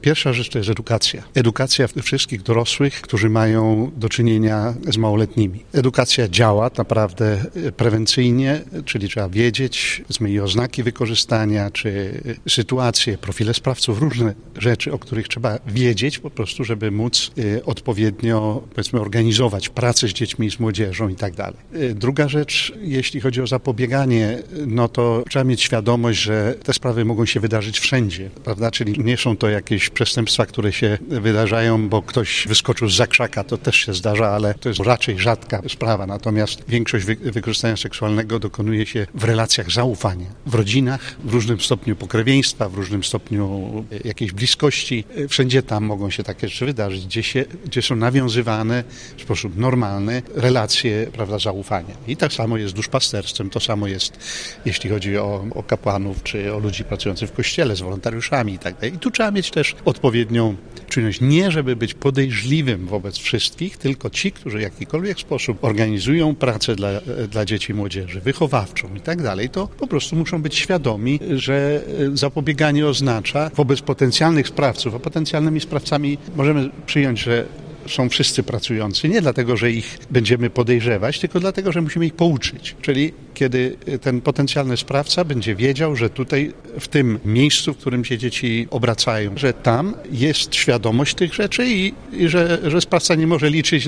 Pierwsza rzecz to jest edukacja. Edukacja wszystkich dorosłych, którzy mają do czynienia z małoletnimi. Edukacja działa naprawdę prewencyjnie, czyli trzeba wiedzieć, i oznaki wykorzystania, czy sytuacje, profile sprawców, różne rzeczy, o których trzeba wiedzieć po prostu, żeby móc odpowiednio, organizować pracę z dziećmi i z młodzieżą i tak dalej. Druga rzecz, jeśli chodzi o zapobieganie, no to trzeba mieć świadomość, że te sprawy mogą się wydarzyć wszędzie, prawda? Czyli nie są to jakieś przestępstwa, które się wydarzają, bo ktoś wyskoczył z krzaka, to też się zdarza, ale to jest raczej rzadka sprawa. Natomiast większość wykorzystania seksualnego dokonuje się w relacjach zaufania, w rodzinach, w różnym stopniu pokrewieństwa, w różnym stopniu jakiejś bliskości. Wszędzie tam mogą się takie rzeczy wydarzyć, gdzie są nawiązywane w sposób normalny relacje, prawda, zaufania. I tak samo jest z duszpasterstwem, to samo jest, jeśli chodzi o kapłanów, czy o ludzi pracujących w kościele, z wolontariuszami i tak dalej. I tu trzeba mieć też odpowiednią czujność. Nie, żeby być podejrzliwym wobec wszystkich, tylko ci, którzy w jakikolwiek sposób organizują pracę dla dzieci i młodzieży, wychowawczą i tak dalej, to po prostu muszą być świadomi, że zapobieganie oznacza wobec potencjalnych sprawców, a potencjalnymi sprawcami możemy przyjąć, że są wszyscy pracujący, nie dlatego, że ich będziemy podejrzewać, tylko dlatego, że musimy ich pouczyć. Czyli kiedy ten potencjalny sprawca będzie wiedział, że tutaj, w tym miejscu, w którym się dzieci obracają, że tam jest świadomość tych rzeczy i że sprawca nie może liczyć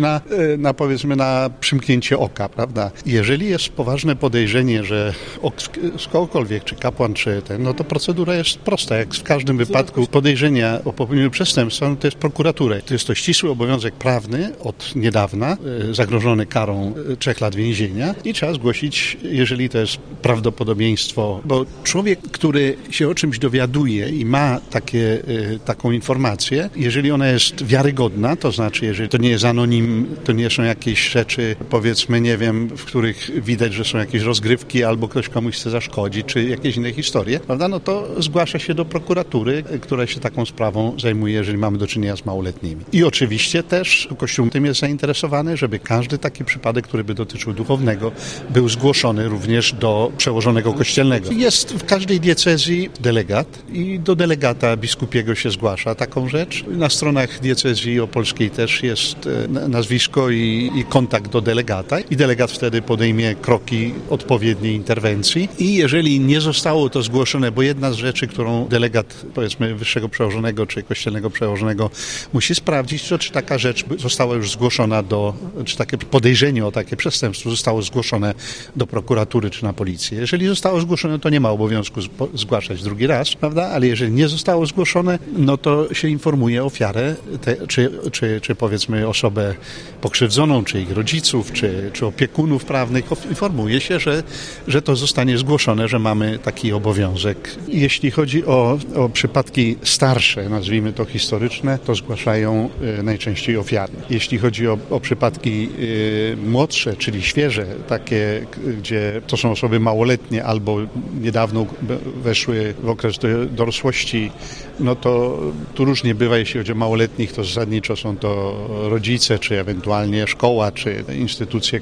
na przymknięcie oka, prawda? Jeżeli jest poważne podejrzenie, że z kogokolwiek, czy kapłan, czy no to procedura jest prosta. Jak w każdym wypadku podejrzenia o popełnieniu przestępstwa, no to jest prokuratura. To jest to ścisły obowiązek prawny od niedawna, zagrożony karą 3 lat więzienia i trzeba zgłosić, jeżeli to jest prawdopodobieństwo, bo człowiek, który się o czymś dowiaduje i ma taką informację, jeżeli ona jest wiarygodna, to znaczy, jeżeli to nie jest anonim, to nie są jakieś rzeczy, powiedzmy, nie wiem, w których widać, że są jakieś rozgrywki albo ktoś komuś chce zaszkodzić, czy jakieś inne historie, prawda, no to zgłasza się do prokuratury, która się taką sprawą zajmuje, jeżeli mamy do czynienia z małoletnimi. I oczywiście też Kościół tym jest zainteresowany, żeby każdy taki przypadek, który by dotyczył duchownego, był zgłoszony również do przełożonego kościelnego. Jest w każdej diecezji delegat i do delegata biskupiego się zgłasza taką rzecz. Na stronach diecezji opolskiej też jest nazwisko i kontakt do delegata i delegat wtedy podejmie kroki odpowiedniej interwencji i jeżeli nie zostało to zgłoszone, bo jedna z rzeczy, którą delegat, powiedzmy, wyższego przełożonego czy kościelnego przełożonego musi sprawdzić, to czy taka rzecz została już zgłoszona czy takie podejrzenie o takie przestępstwo zostało zgłoszone do prokuratury czy na policję. Jeżeli zostało zgłoszone, to nie ma obowiązku zgłaszać drugi raz, prawda? Ale jeżeli nie zostało zgłoszone, no to się informuje ofiarę, czy powiedzmy osobę pokrzywdzoną, czy ich rodziców, czy opiekunów prawnych. Informuje się, że to zostanie zgłoszone, że mamy taki obowiązek. Jeśli chodzi o przypadki starsze, nazwijmy to historyczne, to zgłaszają najczęściej ofiary. Jeśli chodzi o przypadki młodsze, czyli świeże, takie, gdzie to są osoby małoletnie albo niedawno weszły w okres dorosłości, no to tu różnie bywa, jeśli chodzi o małoletnich, to zasadniczo są to rodzice, czy ewentualnie szkoła, czy instytucje,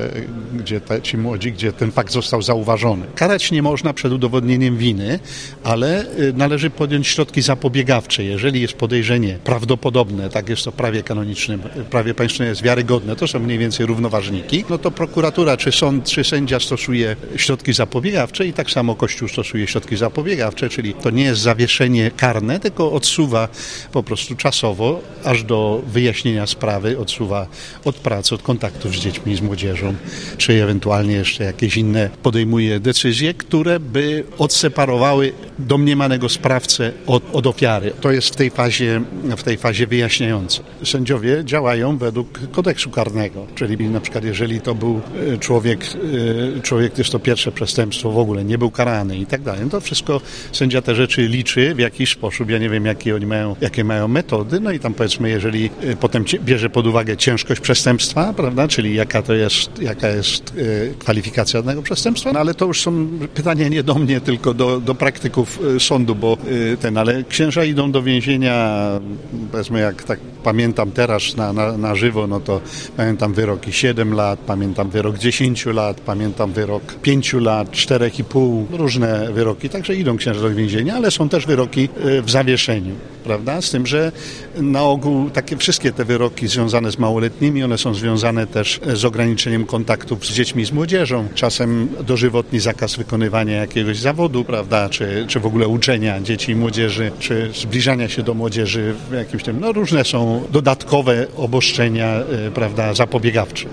gdzie ten fakt został zauważony. Karać nie można przed udowodnieniem winy, ale należy podjąć środki zapobiegawcze. Jeżeli jest podejrzenie prawdopodobne, tak jest to w prawie kanonicznym, w prawie państwowym jest wiarygodne, to są mniej więcej równoważniki, no to prokuratura, czy sąd, czy sędzia stosuje środki zapobiegawcze i tak samo Kościół stosuje środki zapobiegawcze, czyli to nie jest zawieszenie karne, tylko odsuwa po prostu czasowo, aż do wyjaśnienia sprawy, odsuwa od pracy, od kontaktów z dziećmi, z młodzieżą, czy ewentualnie jeszcze jakieś inne podejmuje decyzje, które by odseparowały domniemanego sprawcę od ofiary. To jest w tej fazie wyjaśniające. Sędziowie działają według kodeksu karnego, czyli na przykład jeżeli to był człowiek, jest to pierwsze przestępstwo, w ogóle nie był karany i tak dalej, no to wszystko sędzia te rzeczy liczy w jakiś sposób. Ja nie wiem, jakie mają metody, no i tam powiedzmy, jeżeli potem bierze pod uwagę ciężkość przestępstwa, prawda, czyli jaka jest kwalifikacja danego przestępstwa, no ale to już są pytania nie do mnie, tylko do praktyków sądu, ale księża idą do więzienia, powiedzmy, jak tak pamiętam teraz na żywo, no to pamiętam wyroki 7 lat, pamiętam wyrok 10 lat, pamiętam wyrok 5 lat, 4,5, różne wyroki, także idą księża do więzienia, ale są też wyroki w zawieszeniu, prawda? Z tym, że na ogół wszystkie te wyroki związane z małoletnimi, one są związane też z ograniczeniem kontaktów z dziećmi i z młodzieżą. Czasem dożywotni zakaz wykonywania jakiegoś zawodu, prawda, czy w ogóle uczenia dzieci i młodzieży, czy zbliżania się do młodzieży w jakimś tym, no różne są dodatkowe obostrzenia, prawda, zapobiegawcze.